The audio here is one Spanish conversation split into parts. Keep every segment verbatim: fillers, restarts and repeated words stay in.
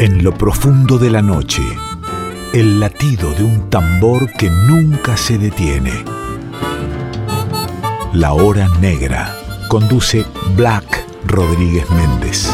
En lo profundo de la noche, el latido de un tambor que nunca se detiene. La Hora Negra. Conduce Black Rodríguez Méndez.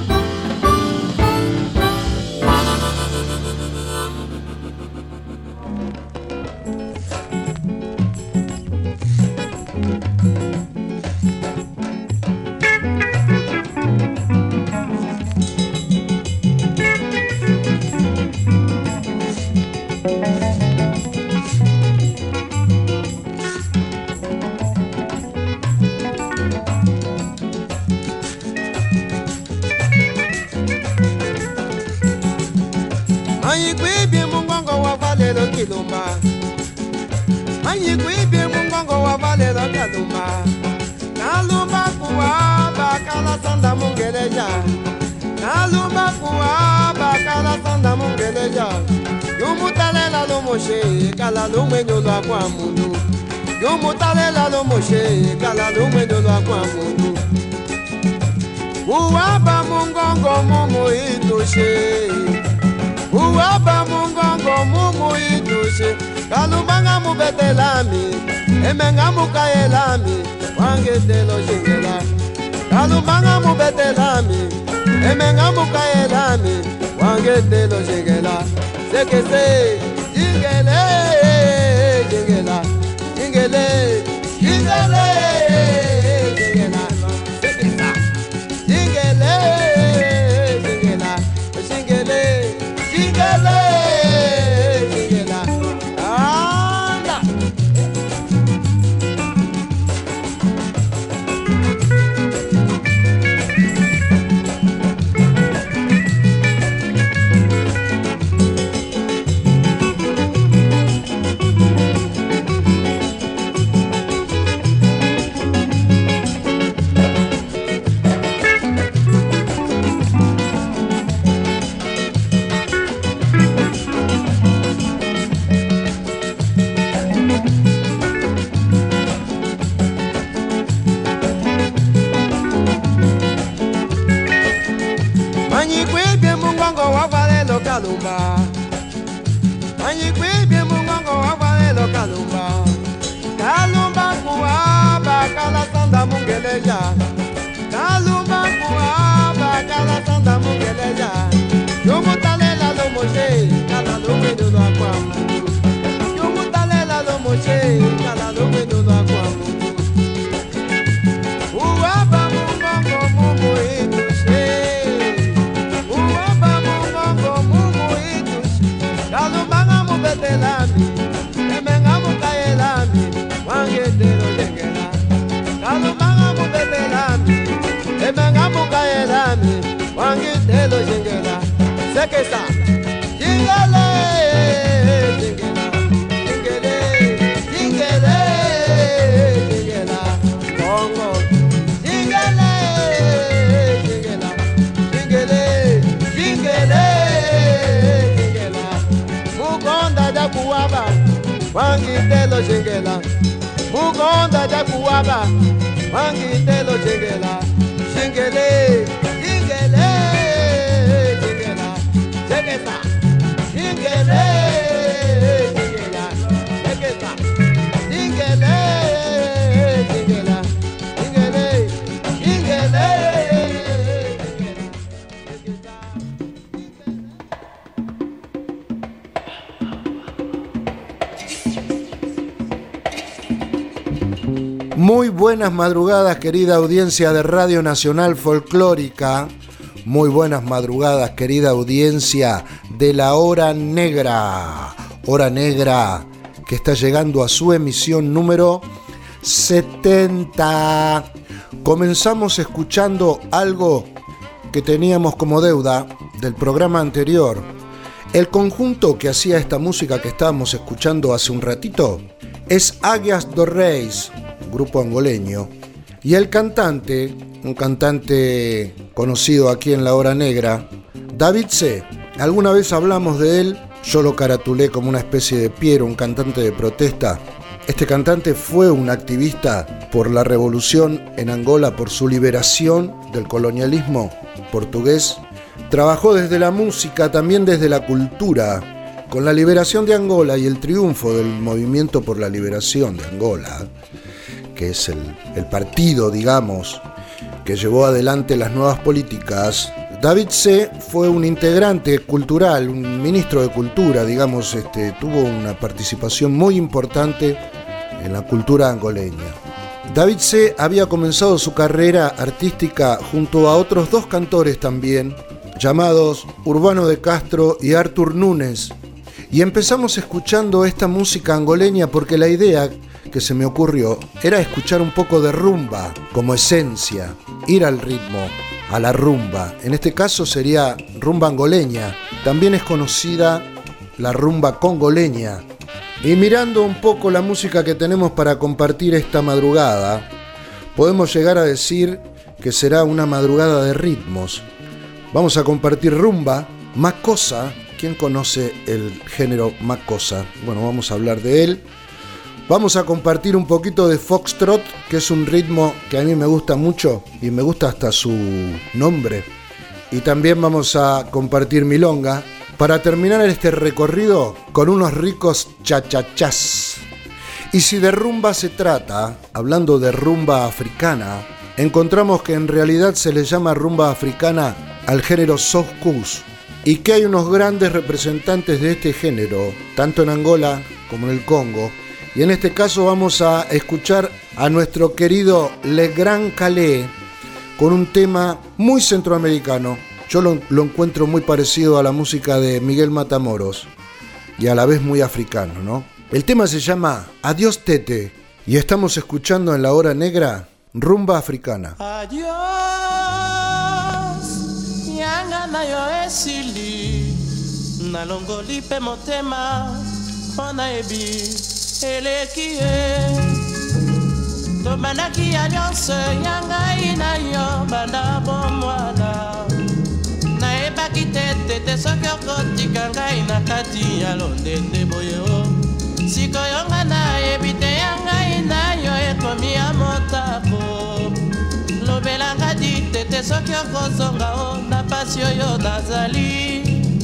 Uwaba mungongo mumu itushe, uwaba mungongo mumu itushe. Kalubanga mubetelami, emenga mukaelami, wangetelo shingela. Kalubanga mubetelami, emenga mukaelami, wangetelo shingela. Sekese, ingele, ingela, ingele, ingele. Kalumba, anyikwibye mungongo wavalelo kalumba, kalumba kuaba kala sanda mungeleja, kalumba kuaba kala sanda mungeleja, yomutalela lo moshe kala lo mendo lo akwamu, yomutalela lo moshe kala lo mendo lo akwamu, uaba mungongo mumu itushe. Betelami, emenga mukaelami, wangetelo jengela. Kalumanga mubetelami, emenga mukaelami, wangetelo jengela. Sekesa, jingele, jingela, jingele, jingele, jingela. Congo, jingele, jingela, jingele, jingele. Mugonda ja kuwaba, wangitelo jengela. Mugonda ja kuwaba, wangitelo jengela. Jengele, jengele, jengela. Jengela, jengele, jengela. Jengela, jengele, jengela. Jengele, jengele. Muy buenas madrugadas, querida audiencia de Radio Nacional Folclórica. Muy buenas madrugadas, querida audiencia de la Hora Negra. Hora Negra que está llegando a su emisión número setenta. Comenzamos escuchando algo que teníamos como deuda del programa anterior. El conjunto que hacía esta música que estábamos escuchando hace un ratito es Águias do Reis, grupo angoleño, y el cantante, un cantante conocido aquí en la Hora Negra, David C. Alguna vez hablamos de él, yo lo caratulé como una especie de Piero, un cantante de protesta. Este cantante fue un activista por la revolución en Angola, por su liberación del colonialismo portugués, Trabajó desde la música, también desde la cultura, con la liberación de Angola y el triunfo del movimiento por la liberación de Angola, que es el, el partido, digamos, que llevó adelante las nuevas políticas. David C. fue un integrante cultural, un ministro de cultura, digamos, este, tuvo una participación muy importante en la cultura angoleña. David C. había comenzado su carrera artística junto a otros dos cantores también, llamados Urbano de Castro y Artur Nunes, y empezamos escuchando esta música angoleña porque la idea que se me ocurrió era escuchar un poco de rumba como esencia, ir al ritmo, a la rumba. En este caso sería rumba angoleña, también es conocida la rumba congoleña. Y mirando un poco la música que tenemos para compartir esta madrugada, podemos llegar a decir que será una madrugada de ritmos. Vamos a compartir rumba, makossa. ¿Quién conoce el género makossa? Bueno, vamos a hablar de él. Vamos a compartir un poquito de foxtrot, que es un ritmo que a mí me gusta mucho y me gusta hasta su nombre. Y también vamos a compartir milonga, para terminar este recorrido con unos ricos chachachás. Y si de rumba se trata, hablando de rumba africana, encontramos que en realidad se le llama rumba africana al género soukous, y que hay unos grandes representantes de este género, tanto en Angola como en el Congo. Y en este caso vamos a escuchar a nuestro querido Le Grand Calais con un tema muy centroamericano. Yo lo, lo encuentro muy parecido a la música de Miguel Matamoros y a la vez muy africano, ¿no? El tema se llama Adiós Tete y estamos escuchando en la hora negra rumba africana. Adiós, yanga na yo esili, nalongoli pe motema, ona ebi, elekie, tomanaki alliance, yanga ina yo, banda bomwana. Naebaki tete te soki okotika ngai na kati ya londende boye o sikoyo nga nayebi te ya ngai na yo ekomi ya motako lobelanga di tete soki okozonga o na pasi oyo nazali.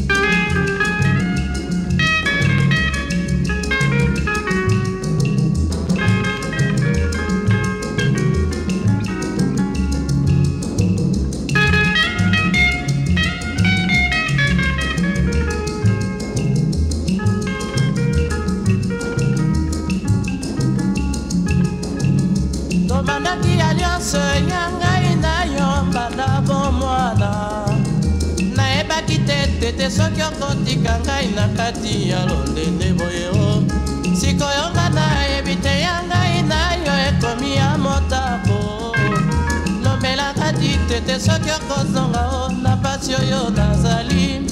Bandaki alliance yanga ina yo banda bomwana naebaki tete te soki okotika ngai na kati ya londende boye o sikoyo nga nayebi te yanga ina yo ekomi ya motako lobelaka di tete soki okozonga o na pasi oyo nazali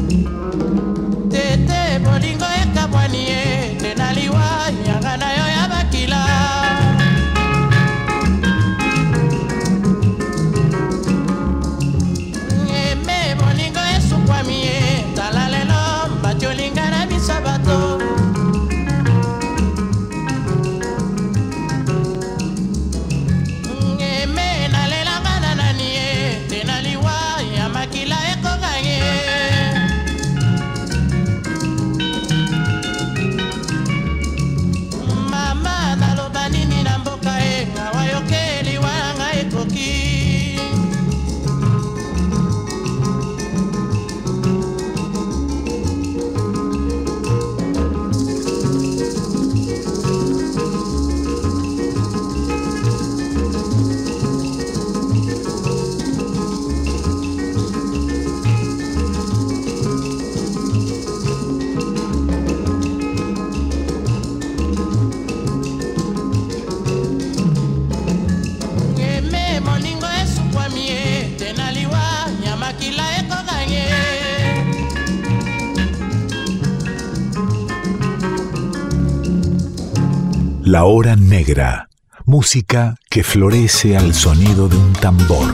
tete bolingo ekabwani ye te naliwa yanga na yo ya bakila. La hora negra, música que florece al sonido de un tambor.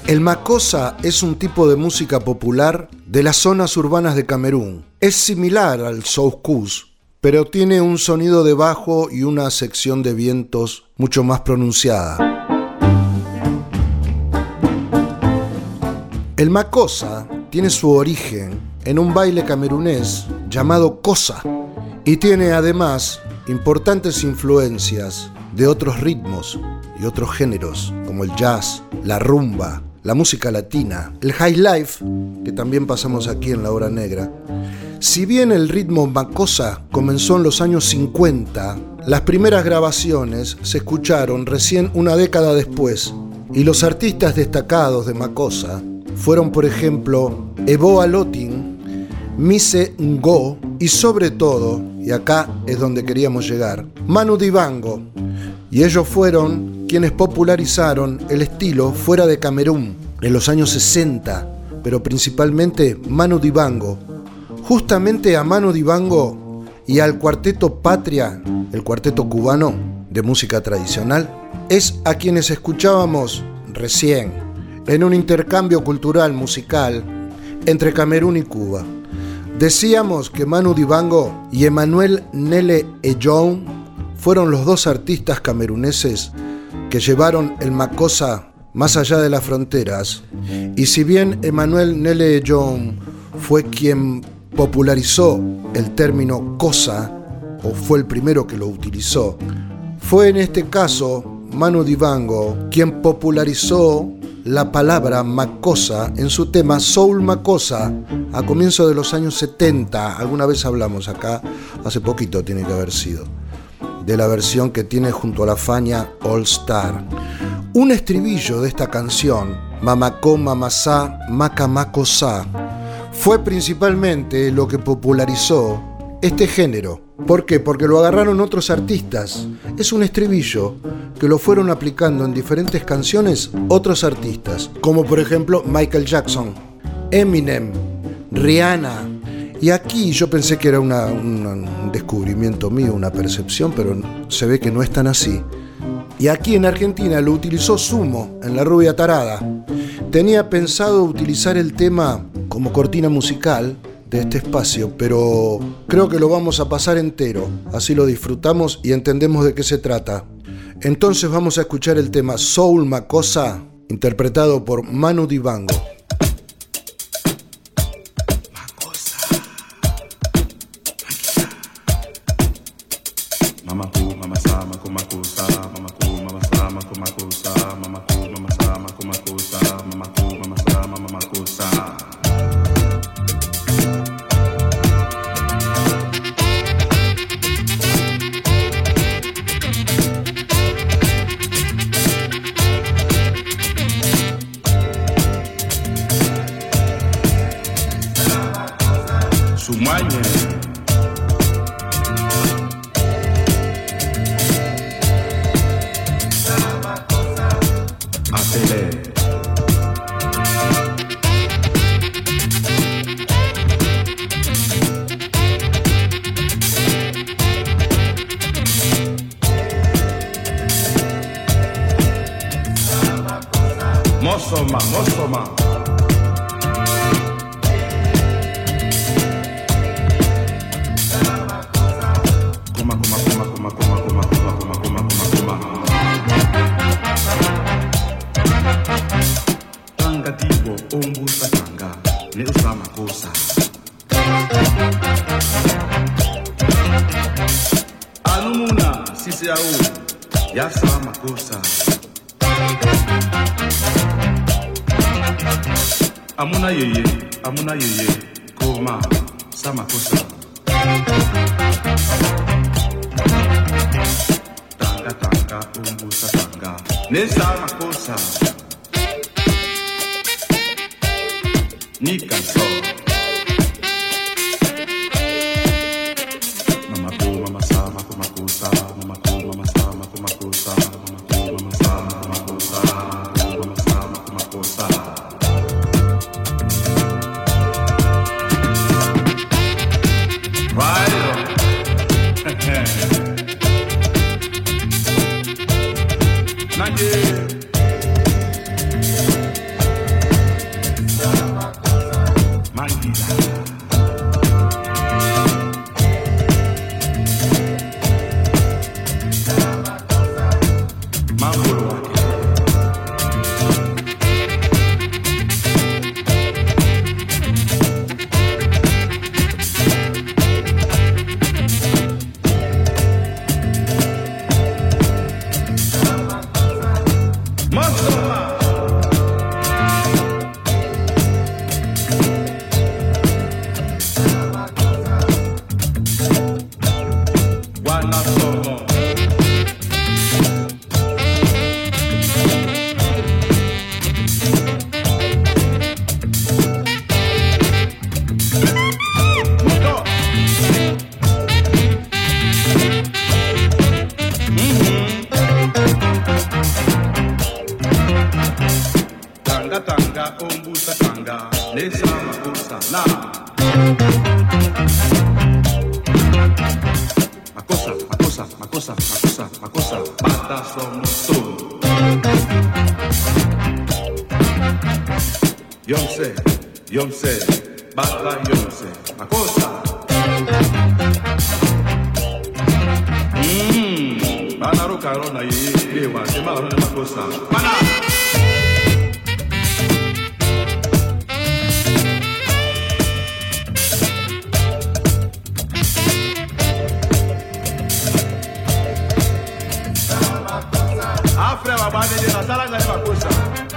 El makossa es un tipo de música popular de las zonas urbanas de Camerún. Es similar al soukous, pero tiene un sonido de bajo y una sección de vientos mucho más pronunciada. El makossa tiene su origen en un baile camerunés llamado kossa y tiene además importantes influencias de otros ritmos y otros géneros como el jazz, la rumba, la música latina, el high life, que también pasamos aquí en La Hora Negra. Si bien el ritmo makossa comenzó en los años cincuenta, las primeras grabaciones se escucharon recién una década después, y los artistas destacados de makossa fueron, por ejemplo, Ebo Alotin, Mise Ngo y sobre todo, y acá es donde queríamos llegar, Manu Dibango, y ellos fueron quienes popularizaron el estilo fuera de Camerún en los años sesenta, pero principalmente Manu Dibango. Justamente a Manu Dibango y al cuarteto Patria, el cuarteto cubano de música tradicional, es a quienes escuchábamos recién en un intercambio cultural musical entre Camerún y Cuba. Decíamos que Manu Dibango y Emmanuel Nele Ejong fueron los dos artistas cameruneses que llevaron el makossa más allá de las fronteras, y si bien Emmanuel Nele Ejong fue quien popularizó el término kossa, o fue el primero que lo utilizó, fue en este caso Manu Dibango quien popularizó la palabra makossa en su tema Soul Makossa a comienzos de los años setenta. Alguna vez hablamos acá, hace poquito tiene que haber sido, de la versión que tiene junto a la Fania All Star. Un estribillo de esta canción, Mamako Mamasá Makamakosa, fue principalmente lo que popularizó este género. ¿Por qué? Porque lo agarraron otros artistas. Es un estribillo que lo fueron aplicando en diferentes canciones otros artistas, como por ejemplo Michael Jackson, Eminem, Rihanna. Y aquí yo pensé que era una, una, un descubrimiento mío, una percepción, pero se ve que no es tan así. Y aquí en Argentina lo utilizó Sumo en La Rubia Tarada. Tenía pensado utilizar el tema como cortina musical de este espacio, pero creo que lo vamos a pasar entero, así lo disfrutamos y entendemos de qué se trata. Entonces vamos a escuchar el tema Soul Makossa, interpretado por Manu Dibango. Mosoma, Mosoma. Kuma, kuma, kuma, kuma, kuma, kuma, kuma, kuma, kuma, kuma, kuma. Tanga tibo, ombu satanga, ne usama kosa. Anumuna, sisi au, ya sama kosa. Amuna yeye, amuna yeye, koma, sama kosa. Tanga tanga, umbu satanga, ne sama kosa. Ni canso. Mama ko, mama sama, mama kosa, mama ko, mama sama, mama kosa, mama ko, mama sama, mama kosa, mama sama, mama kosa. Somos Yomse, Yomse, Bata Yomse, Makosa. Mmm, Bana Roka Rona Ye, Yewa, Sema Rona Makosa. Bana! Afra Babane de Natala Gane Makosa.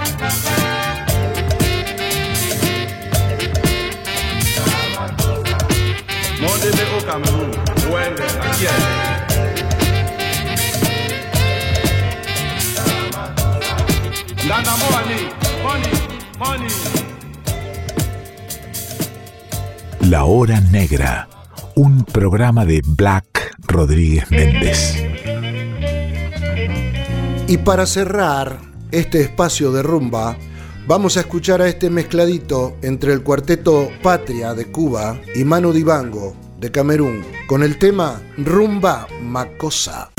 Monde de au Cameroun, Wende, Akia. Nana Moani, money, money. La Hora Negra, un programa de Black Rodríguez Méndez. Y para cerrar este espacio de rumba, vamos a escuchar a este mezcladito entre el cuarteto Patria de Cuba y Manu Dibango de Camerún, con el tema Rumba Makosa.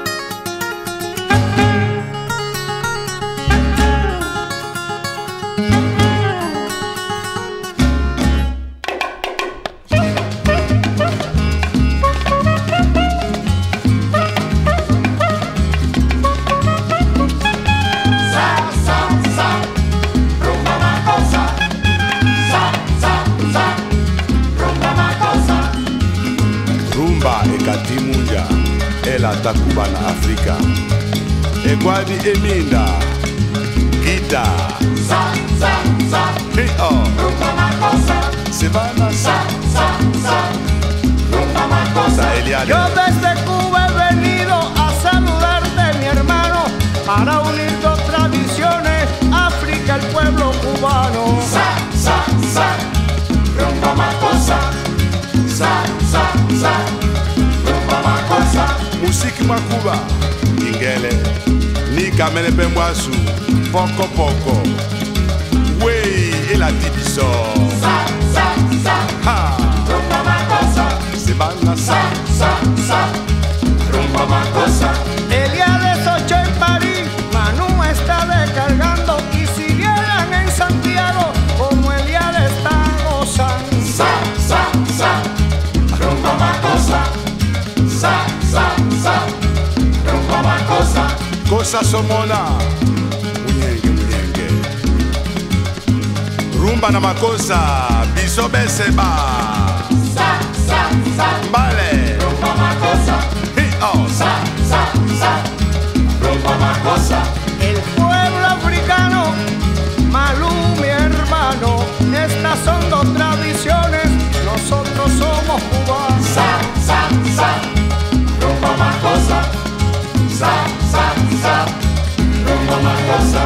Takuba na Afrika Egwadi Eminda Gita Sa, sa, sa Hey-oh Rumba Makosa Sebana Sa, sa, sa Rumba Makosa Eliade. Yo desde Cuba he venido a saludarte, mi hermano, para unir dos tradiciones, África, el pueblo cubano. Sa, sa, sa Rumba Makosa Sa, sa, sa Rumba Makosa Musiki Makuba, Ingele, ni Kamene Pemwasu, Poco Poco, Wey, el Atibiso. Sa, sa, sa, ha, Rumba Makosa, Sebana, sa, sa, sa, Rumba Makosa. Eliades ocho en París, Manu está descargando, y si vieran en Santiago, como Eliades está gozando. Sa, sa, sa, Rumba Makosa, sa, sa, sa, Rumba Makosa. Cosa somona, munyenge munyenge. Rumba na Makosa, biso beseba. Sa, sa, sa, vale. Rumba Makosa, hit oh. Sa, sa, sa, Rumba Makosa. El pueblo africano, Malú, mi hermano, estas son dos tradiciones, nosotros somos cubanos. Sa, sa, sa, Rumba Makosa. Sa, sa, sa, Rumba Makosa.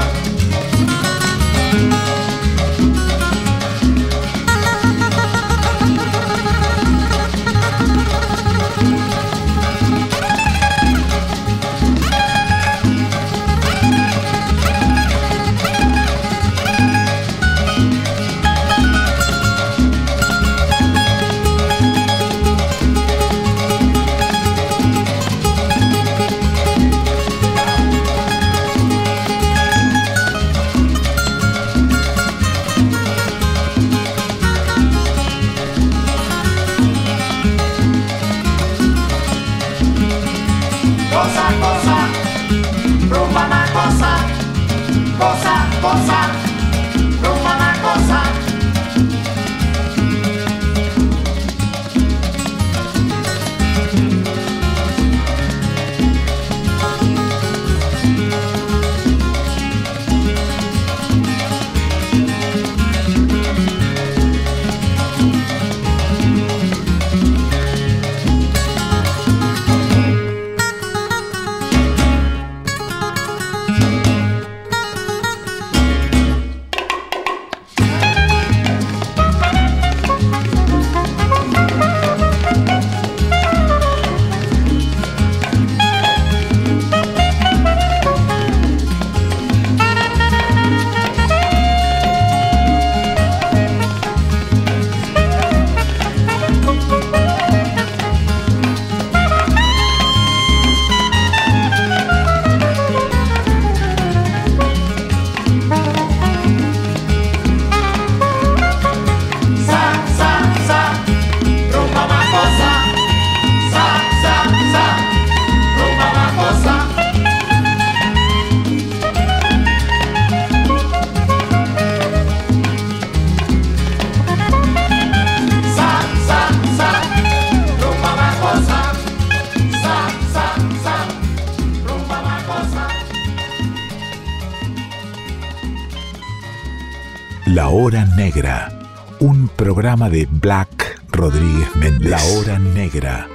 Cosa, cosa, Rumba Makosa. Cosa, cosa, Rumba Makosa. La Hora Negra, un programa de Black Rodríguez Méndez. La Hora Negra.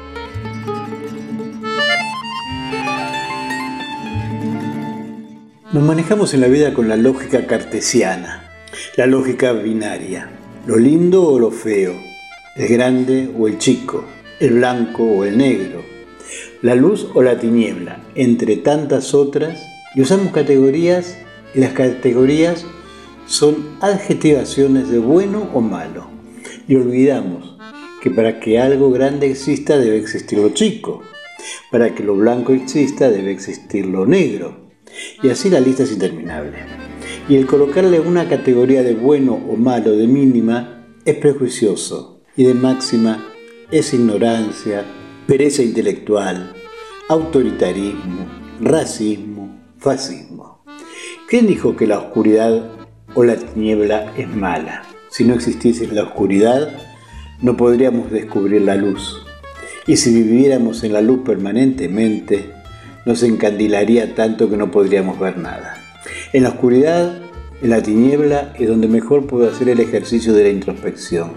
Nos manejamos en la vida con la lógica cartesiana, la lógica binaria, lo lindo o lo feo, el grande o el chico, el blanco o el negro, la luz o la tiniebla, entre tantas otras, y usamos categorías, y las categorías son adjetivaciones de bueno o malo, y olvidamos que para que algo grande exista debe existir lo chico, para que lo blanco exista debe existir lo negro, y así la lista es interminable. Y el colocarle una categoría de bueno o malo de mínima es prejuicioso, y de máxima es ignorancia, pereza intelectual, autoritarismo, racismo, fascismo. ¿Quién dijo que la oscuridad o la tiniebla es mala? Si no existiese la oscuridad, no podríamos descubrir la luz. Y si viviéramos en la luz permanentemente, nos encandilaría tanto que no podríamos ver nada. En la oscuridad, en la tiniebla, es donde mejor puedo hacer el ejercicio de la introspección,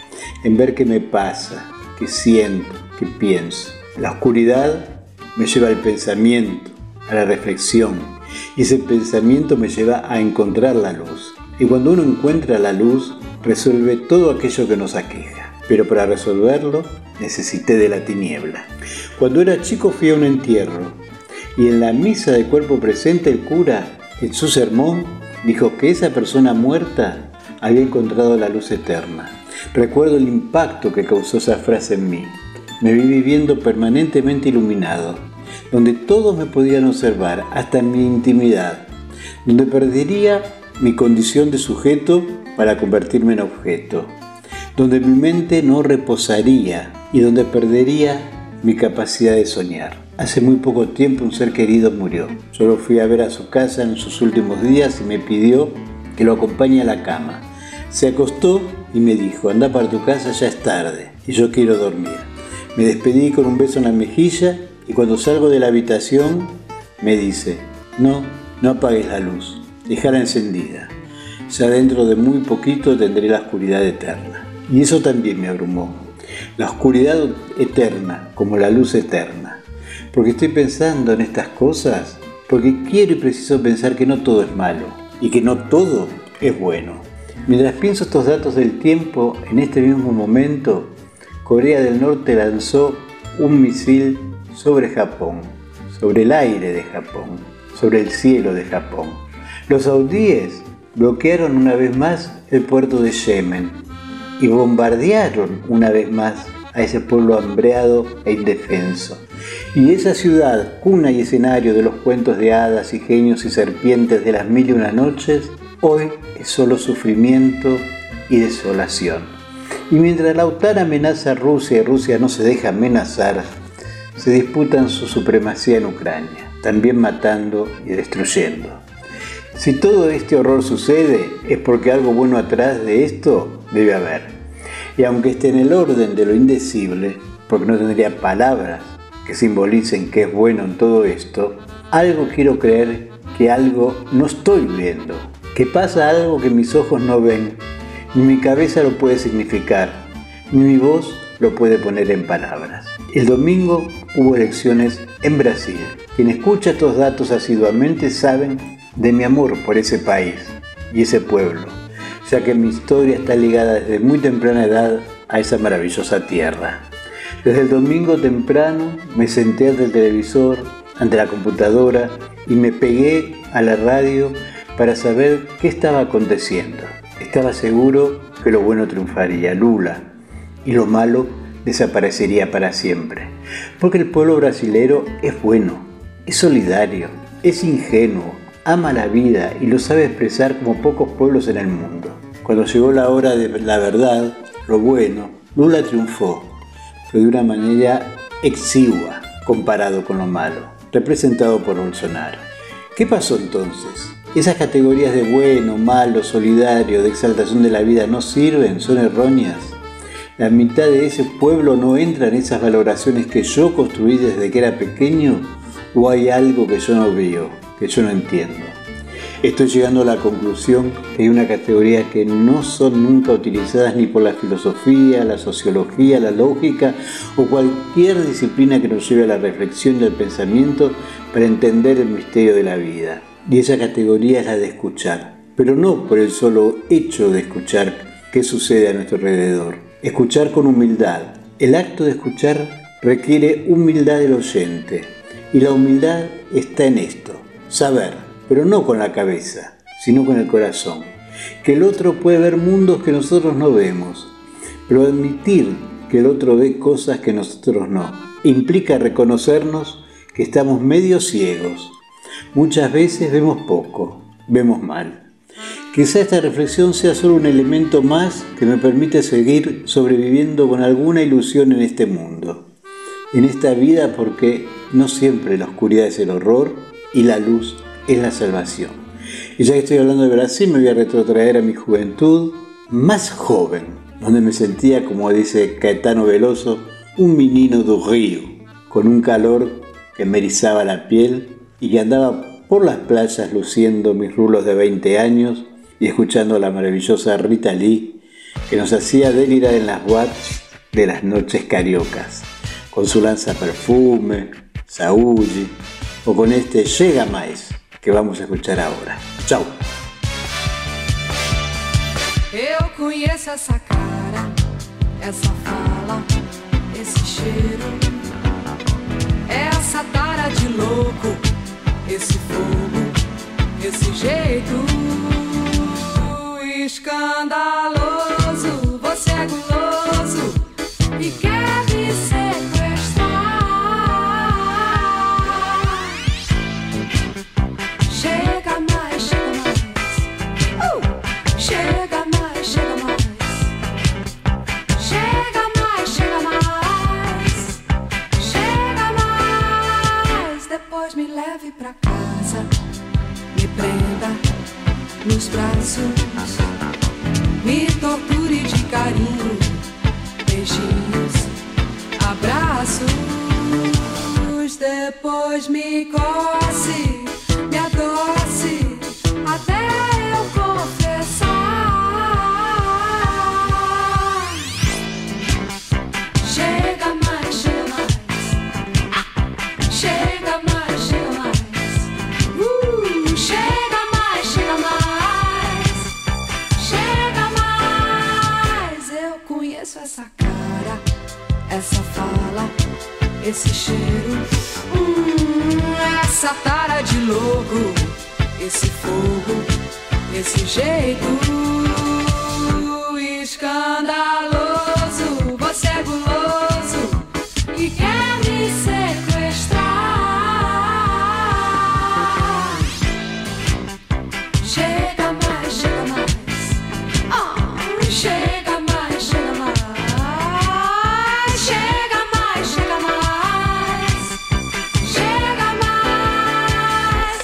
en ver qué me pasa, qué siento, qué pienso. La oscuridad me lleva al pensamiento, a la reflexión, y ese pensamiento me lleva a encontrar la luz. Y cuando uno encuentra la luz, resuelve todo aquello que nos aqueja. Pero para resolverlo, necesité de la tiniebla. Cuando era chico fui a un entierro, y en la misa de cuerpo presente el cura, en su sermón, dijo que esa persona muerta había encontrado la luz eterna. Recuerdo el impacto que causó esa frase en mí. Me vi viviendo permanentemente iluminado, donde todos me podían observar, hasta en mi intimidad, donde perdería mi condición de sujeto para convertirme en objeto, donde mi mente no reposaría y donde perdería mi capacidad de soñar. Hace muy poco tiempo un ser querido murió. Yo lo fui a ver a su casa en sus últimos días y me pidió que lo acompañe a la cama. Se acostó y me dijo: anda para tu casa, ya es tarde y yo quiero dormir. Me despedí con un beso en la mejilla y cuando salgo de la habitación me dice: no, no apagues la luz, déjala encendida. Ya dentro de muy poquito tendré la oscuridad eterna. Y eso también me abrumó. La oscuridad eterna como la luz eterna. Porque estoy pensando en estas cosas, porque quiero y preciso pensar que no todo es malo y que no todo es bueno. Mientras pienso estos datos del tiempo, en este mismo momento, Corea del Norte lanzó un misil sobre Japón, sobre el aire de Japón, sobre el cielo de Japón. Los saudíes bloquearon una vez más el puerto de Yemen y bombardearon una vez más a ese pueblo hambreado e indefenso. Y esa ciudad, cuna y escenario de los cuentos de hadas y genios y serpientes de las mil y una noches, hoy es solo sufrimiento y desolación. Y mientras la OTAN amenaza a Rusia y Rusia no se deja amenazar, se disputan su supremacía en Ucrania, también matando y destruyendo. Si todo este horror sucede, es porque algo bueno atrás de esto debe haber. Y aunque esté en el orden de lo indecible, porque no tendría palabras que simbolicen qué es bueno en todo esto, algo quiero creer que algo no estoy viendo, que pasa algo que mis ojos no ven, ni mi cabeza lo puede significar, ni mi voz lo puede poner en palabras. El domingo hubo elecciones en Brasil. Quien escucha estos datos asiduamente saben de mi amor por ese país y ese pueblo, ya que mi historia está ligada desde muy temprana edad a esa maravillosa tierra. Desde el domingo temprano me senté ante el televisor, ante la computadora y me pegué a la radio para saber qué estaba aconteciendo. Estaba seguro que lo bueno triunfaría, Lula, y lo malo desaparecería para siempre. Porque el pueblo brasilero es bueno, es solidario, es ingenuo, ama la vida y lo sabe expresar como pocos pueblos en el mundo. Cuando llegó la hora de la verdad, lo bueno, Lula triunfó, pero de una manera exigua comparado con lo malo, representado por Bolsonaro. ¿Qué pasó entonces? ¿Esas categorías de bueno, malo, solidario, de exaltación de la vida no sirven? ¿Son erróneas? ¿La mitad de ese pueblo no entra en esas valoraciones que yo construí desde que era pequeño? ¿O hay algo que yo no veo, que yo no entiendo? Estoy llegando a la conclusión que hay una categoría que no son nunca utilizadas ni por la filosofía, la sociología, la lógica o cualquier disciplina que nos lleve a la reflexión y al pensamiento para entender el misterio de la vida. Y esa categoría es la de escuchar, pero no por el solo hecho de escuchar qué sucede a nuestro alrededor. Escuchar con humildad. El acto de escuchar requiere humildad del oyente, y la humildad está en esto, saber, pero no con la cabeza, sino con el corazón, que el otro puede ver mundos que nosotros no vemos, pero admitir que el otro ve cosas que nosotros no, implica reconocernos que estamos medio ciegos. Muchas veces vemos poco, vemos mal. Quizá esta reflexión sea solo un elemento más que me permite seguir sobreviviendo con alguna ilusión en este mundo, en esta vida, porque no siempre la oscuridad es el horror y la luz es la salvación. Y ya que estoy hablando de Brasil, me voy a retrotraer a mi juventud más joven, donde me sentía, como dice Caetano Veloso, un menino do río, con un calor que me erizaba la piel y que andaba por las playas luciendo mis rulos de veinte años y escuchando a la maravillosa Rita Lee, que nos hacía delirar en las boates de las noches cariocas, con su lanza perfume, Saúde, o con este Chega Mais, que vamos a escuchar ahora. Chau. Eu conheço essa cara, essa fala, esse cheiro, essa tara de louco, esse fogo, esse jeito escandaloso. Você é guloso e quer me sequestrar. Chega mais, chega mais, uh! Chega mais, chega mais, chega mais, chega mais, chega mais. Depois me leve pra casa, me prenda nos braços, me torture de carinho, beijinhos, abraços. Depois me coce, me adoce, até eu confessar. Chega mais, chega mais, chega mais, chega mais, uh, chega mais, chega mais, chega mais. Eu conheço essa cara, essa fala, esse cheiro, hum, essa tara de louco, esse fogo, esse jeito escandaloso. Você é guloso e quer me sequestrar. Chega mais, chega mais, oh, chega mais, chega mais, chega mais, chega mais, chega mais.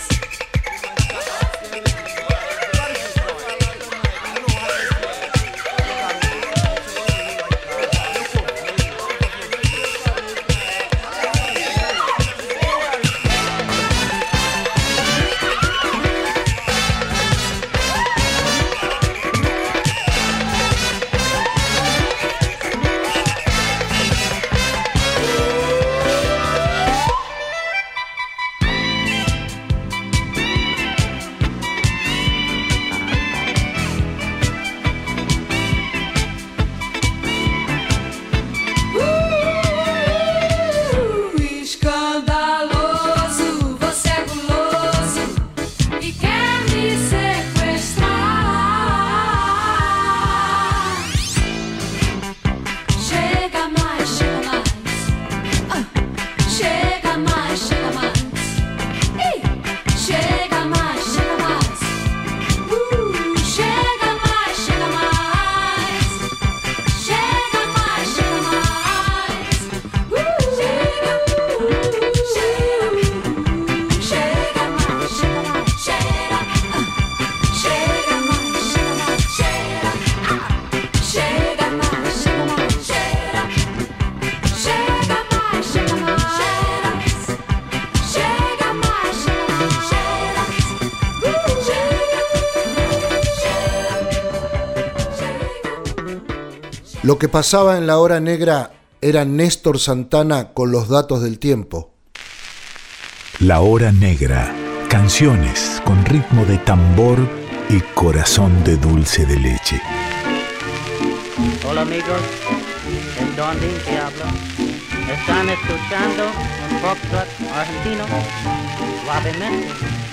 Lo que pasaba en la hora negra era Néstor Santana con los datos del tiempo. La hora negra. Canciones con ritmo de tambor y corazón de dulce de leche. Hola amigos, es Don Din que habla. Están escuchando un foxtrot argentino, suavemente.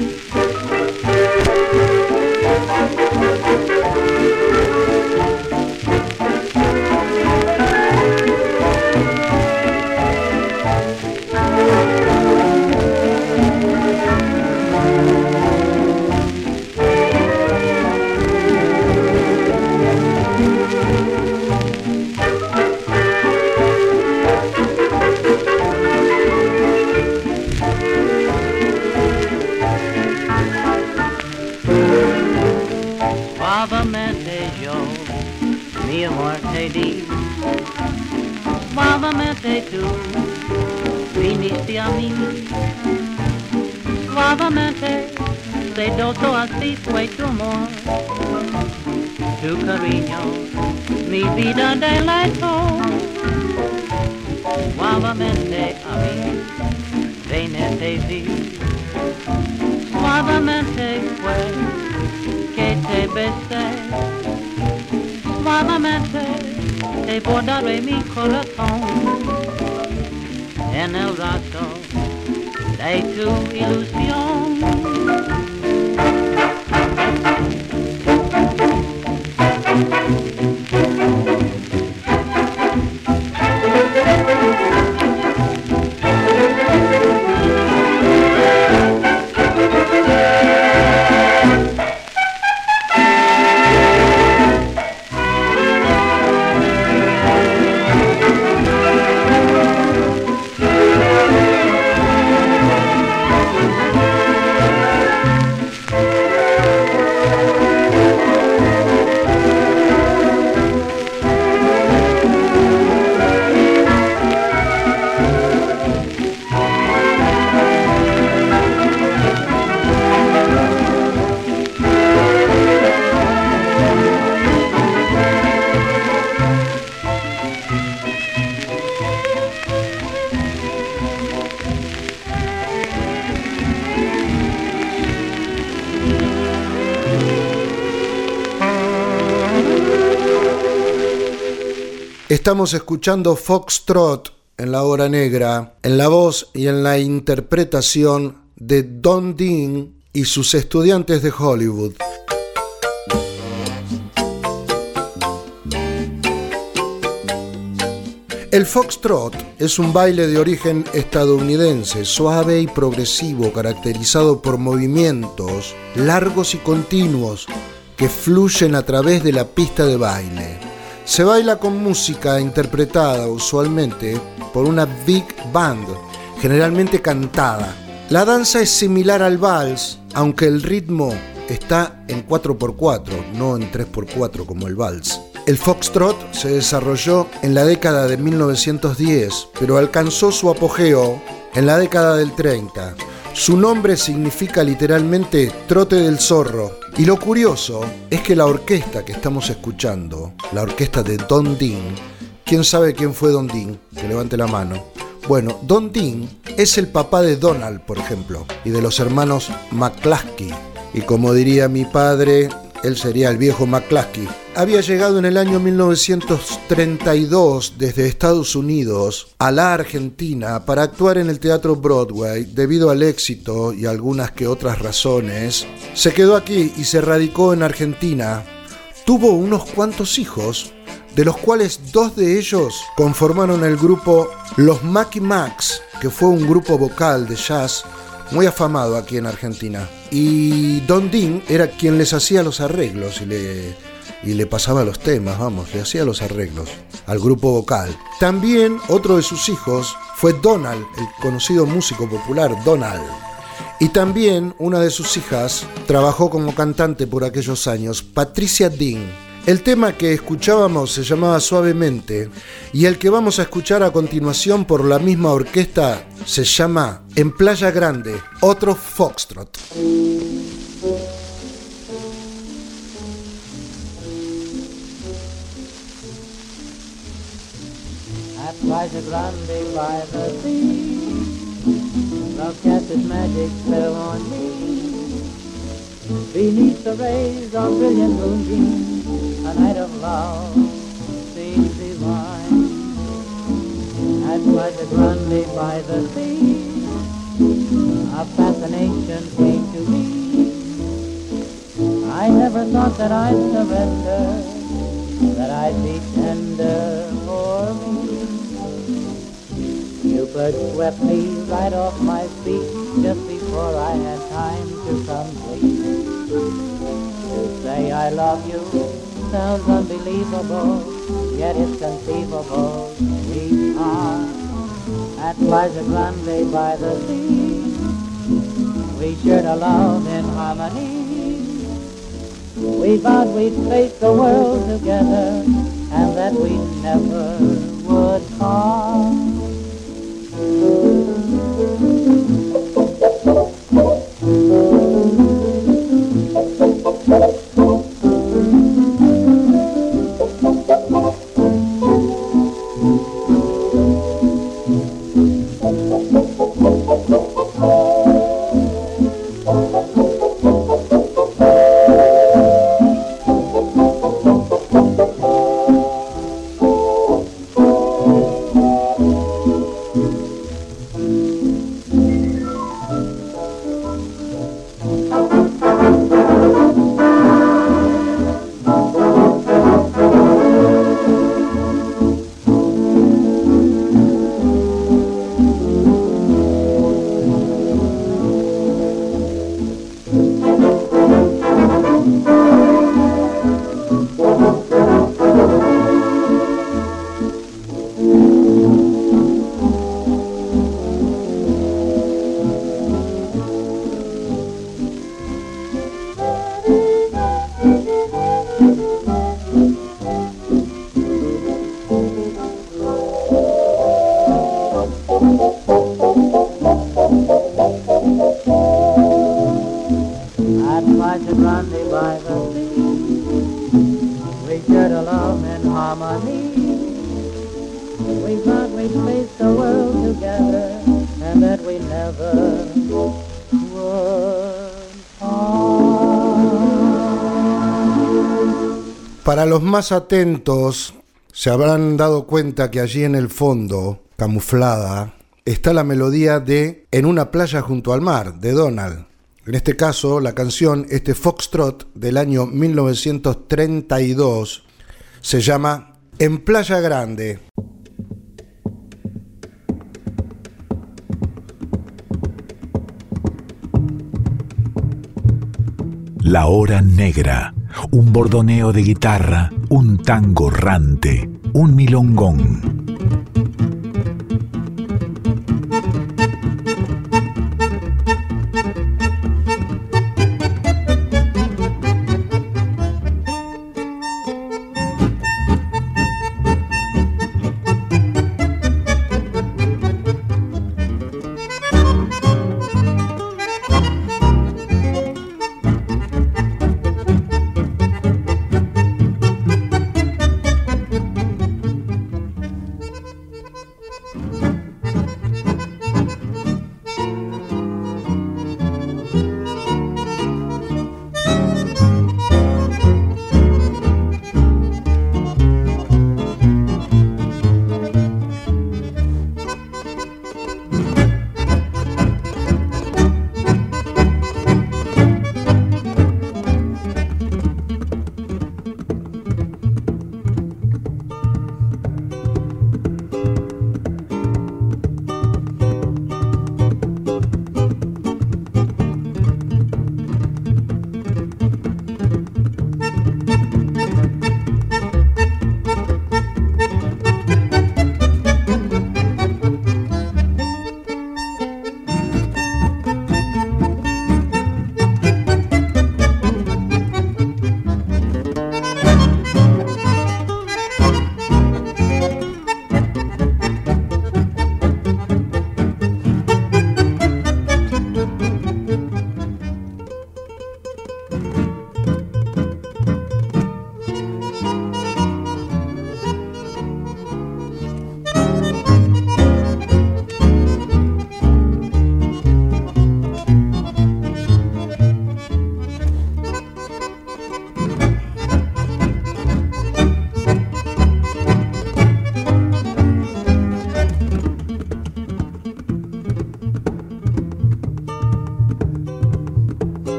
Suavemente yo, mi amor te di, suavemente tú viniste a mí, suavemente sedoso así fue tu amor, tu cariño, mi vida deleitó, suavemente a mí, ven te vi, suavemente fue que te besé, suavemente te bordaré mi corazón en el rato de tu ilusión. Estamos escuchando Foxtrot en la hora negra, en la voz y en la interpretación de Don Din y sus estudiantes de Hollywood. El foxtrot es un baile de origen estadounidense, suave y progresivo, caracterizado por movimientos largos y continuos que fluyen a través de la pista de baile. Se baila con música interpretada usualmente por una big band, generalmente cantada. La danza es similar al vals, aunque el ritmo está en cuatro por cuatro, no en tres por cuatro como el vals. El foxtrot se desarrolló en la década de mil novecientos diez, pero alcanzó su apogeo en la década del treinta. Su nombre significa literalmente trote del zorro. Y lo curioso es que la orquesta que estamos escuchando, la orquesta de Don Din, ¿quién sabe quién fue Don Din? Que levante la mano. Bueno, Don Din es el papá de Donald, por ejemplo, y de los hermanos McCluskey. Y como diría mi padre, él sería el viejo McCluskey. Había llegado en el año mil novecientos treinta y dos desde Estados Unidos a la Argentina para actuar en el Teatro Broadway. Debido al éxito y algunas que otras razones, se quedó aquí y se radicó en Argentina. Tuvo unos cuantos hijos, de los cuales dos de ellos conformaron el grupo Los Macky Macs, que fue un grupo vocal de jazz muy afamado aquí en Argentina. Y Don Din era quien les hacía los arreglos y le, y le pasaba los temas, vamos, le hacía los arreglos al grupo vocal. También otro de sus hijos fue Donald, el conocido músico popular Donald. Y también una de sus hijas trabajó como cantante por aquellos años, Patricia Din. El tema que escuchábamos se llamaba Suavemente y el que vamos a escuchar a continuación por la misma orquesta se llama En Playa Grande, otro foxtrot. Plaza Grande by the sea. Love cast its magic spell on me. Beneath the rays of brilliant moonbeams, a night of love seems divine. At Plaza Grande by the sea, a fascination came to me. I never thought that I'd surrender, that I'd be tender for me. Cupid swept me right off my feet just before I had time to complete. To say I love you sounds unbelievable, yet it's conceivable. We are at Plaza Grande by the sea. We shared a love in harmony. We vowed we'd face the world together, and that we never would part. Para los más atentos, se habrán dado cuenta que allí en el fondo, camuflada, está la melodía de En una playa junto al mar, de Donald. En este caso, la canción, este foxtrot del año mil novecientos treinta y dos, se llama En Playa Grande. La hora negra, un bordoneo de guitarra, un tango rante, un milongón.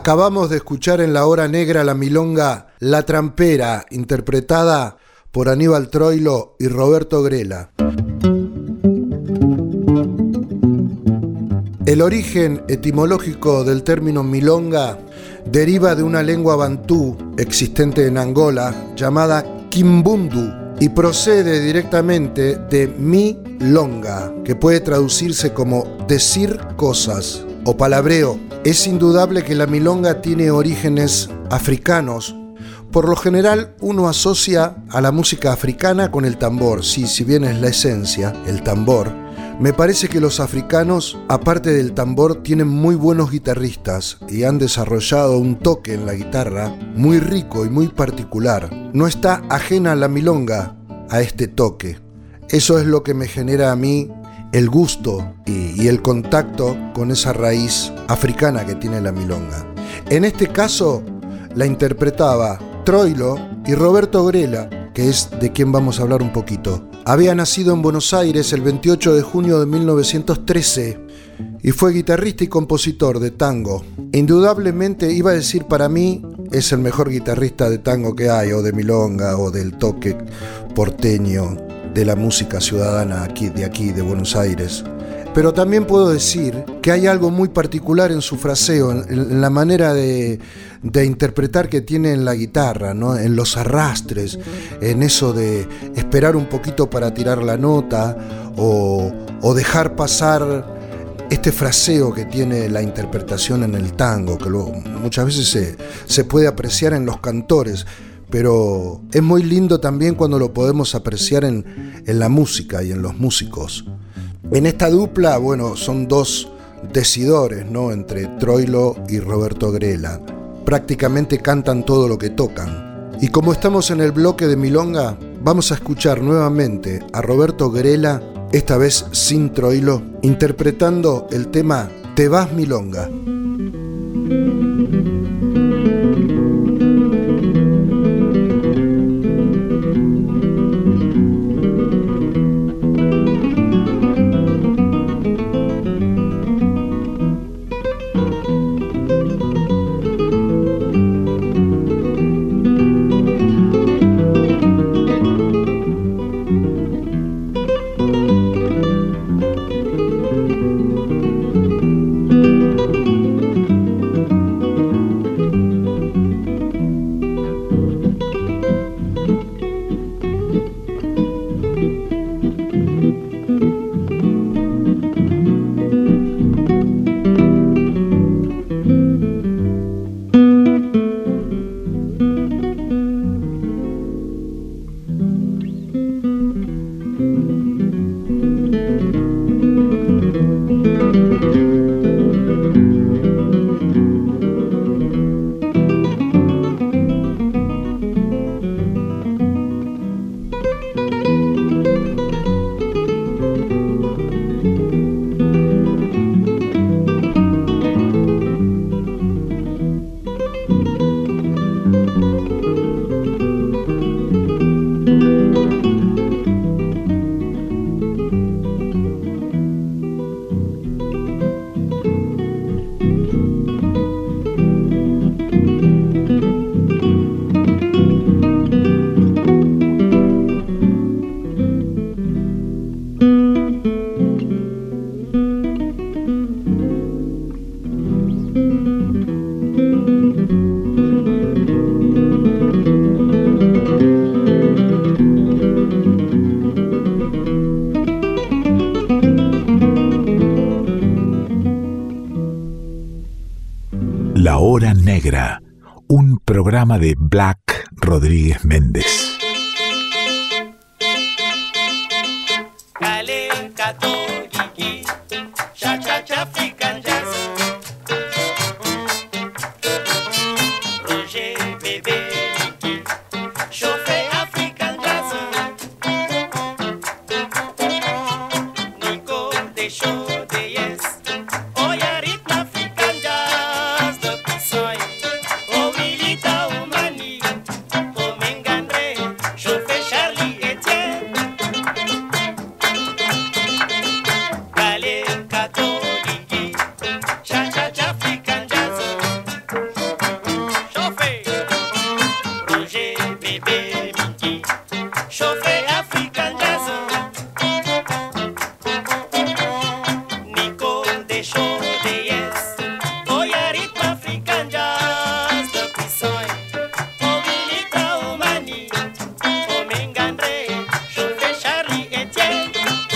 Acabamos de escuchar en La Hora Negra la milonga La Trampera, interpretada por Aníbal Troilo y Roberto Grela. El origen etimológico del término milonga deriva de una lengua bantú existente en Angola llamada Kimbundu y procede directamente de mi longa, que puede traducirse como decir cosas o palabreo. Es indudable que la milonga tiene orígenes africanos. Por lo general uno asocia a la música africana con el tambor, sí, si bien es la esencia, el tambor. Me parece que los africanos, aparte del tambor, tienen muy buenos guitarristas y han desarrollado un toque en la guitarra muy rico y muy particular. No está ajena la milonga a este toque. Eso es lo que me genera a mí el gusto y, y el contacto con esa raíz africana que tiene la milonga. En este caso la interpretaba Troilo y Roberto Grela, que es de quien vamos a hablar un poquito. Había nacido en Buenos Aires el veintiocho de junio de mil novecientos trece y fue guitarrista y compositor de tango. Indudablemente, iba a decir, para mí es el mejor guitarrista de tango que hay, o de milonga, o del toque porteño, de la música ciudadana aquí, de aquí, de Buenos Aires. Pero también puedo decir que hay algo muy particular en su fraseo, en, en la manera de, de interpretar que tiene en la guitarra, ¿no? En los arrastres, en eso de esperar un poquito para tirar la nota o, o dejar pasar este fraseo que tiene la interpretación en el tango, que lo, muchas veces se, se puede apreciar en los cantores, pero es muy lindo también cuando lo podemos apreciar en, en la música y en los músicos. En esta dupla, bueno, son dos decidores, ¿no? Entre Troilo y Roberto Grela. Prácticamente cantan todo lo que tocan. Y como estamos en el bloque de milonga, vamos a escuchar nuevamente a Roberto Grela, esta vez sin Troilo, interpretando el tema Te vas milonga. La Hora Negra, un programa de Black Rodríguez Méndez. bébé Mickey, chauffé African Jazz. Nico des shows des yes, oh y'a rythme African Jazz de puissant. Oh Milita Oumani, oh Mengandré, chauffé Charlie Etienne.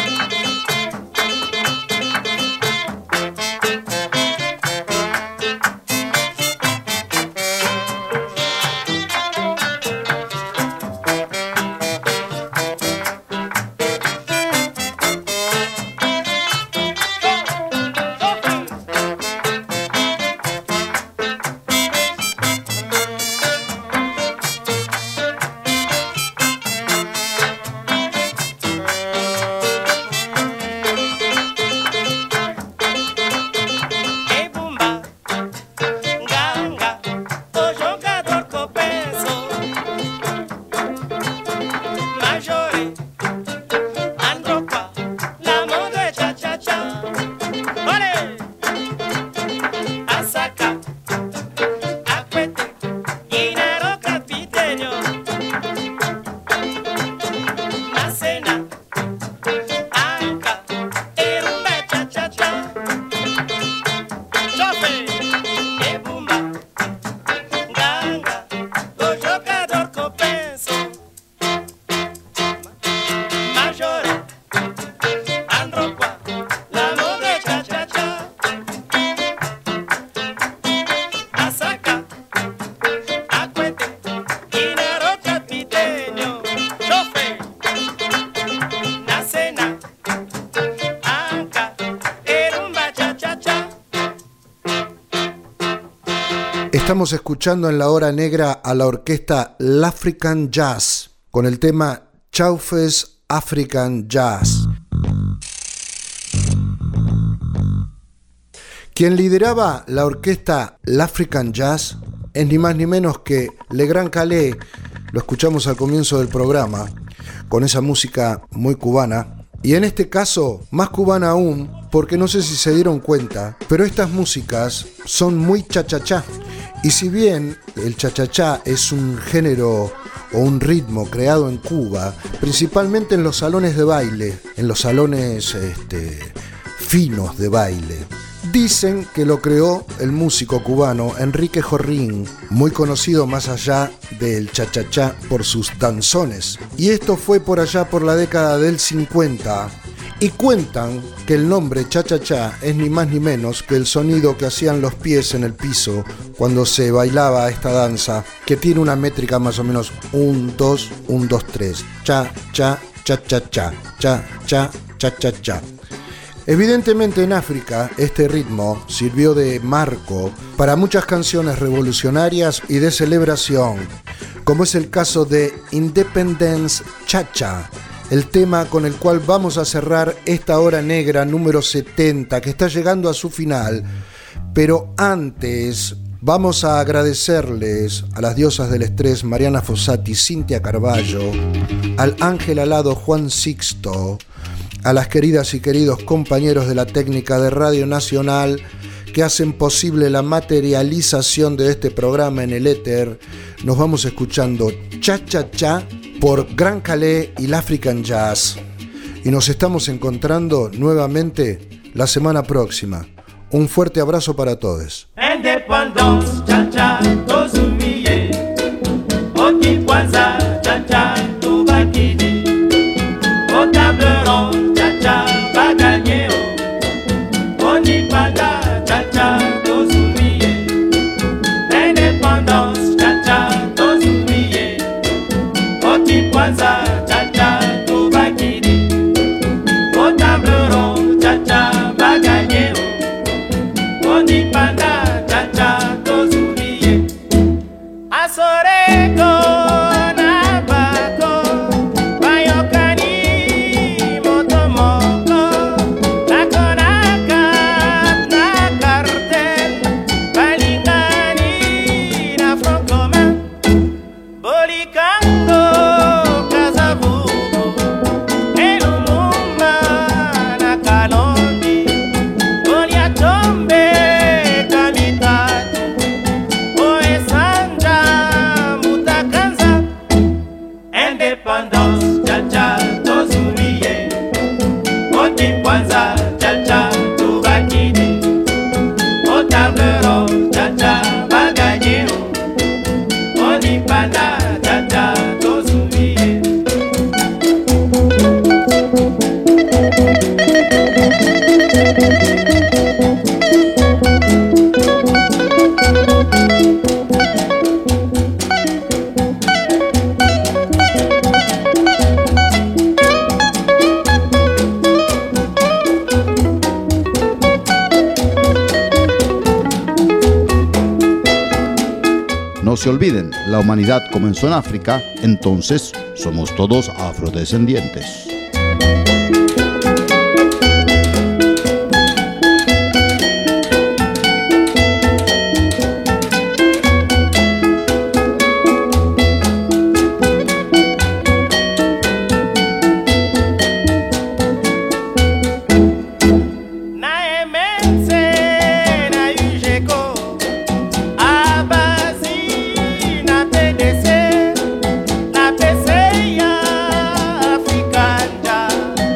Estamos escuchando en la hora negra a la orquesta L'African Jazz con el tema Chaufes African Jazz. Quien lideraba la orquesta L'African Jazz es ni más ni menos que Le Grand Calais. Lo escuchamos al comienzo del programa con esa música muy cubana. Y en este caso, más cubana aún, porque no sé si se dieron cuenta, pero estas músicas son muy cha-cha-cha. Y si bien el cha-cha-cha es un género o un ritmo creado en Cuba, principalmente en los salones de baile, en los salones este, finos de baile, dicen que lo creó el músico cubano Enrique Jorrín, muy conocido más allá del cha-cha-cha por sus danzones. Y esto fue por allá por la década del cincuenta. Y cuentan que el nombre cha-cha-cha es ni más ni menos que el sonido que hacían los pies en el piso cuando se bailaba esta danza, que tiene una métrica más o menos un, dos, un, dos, tres. Cha, cha, cha, cha, cha, cha, cha, cha, cha, cha. Evidentemente en África este ritmo sirvió de marco para muchas canciones revolucionarias y de celebración, como es el caso de Independence Cha-Cha, el tema con el cual vamos a cerrar esta hora negra número setenta, que está llegando a su final. Pero antes vamos a agradecerles a las diosas del estrés Mariana Fossati, Cintia Carballo, al ángel alado Juan Sixto, a las queridas y queridos compañeros de la técnica de Radio Nacional que hacen posible la materialización de este programa en el éter. Nos vamos escuchando Cha Cha Cha por Grand Calais y l'African Jazz. Y nos estamos encontrando nuevamente la semana próxima. Un fuerte abrazo para todos. Indépendance, cha-cha, tozumiye. Oti kwanza, cha-cha, tubakidi. Au table ronde, cha-cha, va gagner. Oni panda, cha-cha, tozumiye. Indépendance, cha-cha, tozumiye. Oti kwanza, cha-cha, tubakidi. Au table ronde, cha-cha, va gagner. Oni panda, cha-cha, tozumiye. Asoreko na bako, bayokani motomoko, nakonaka na cartel, balingani na front commun, bolikango kazavubu, elumuma na kalondi, boliatombe kamitatu, oesanja mutaka se olviden, la humanidad comenzó en África, entonces somos todos afrodescendientes.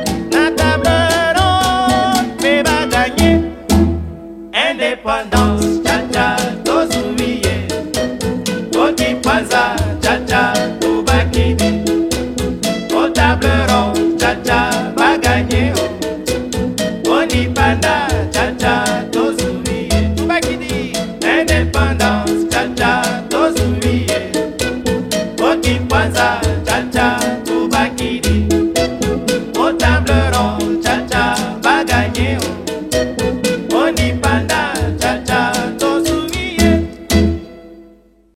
Indépendance.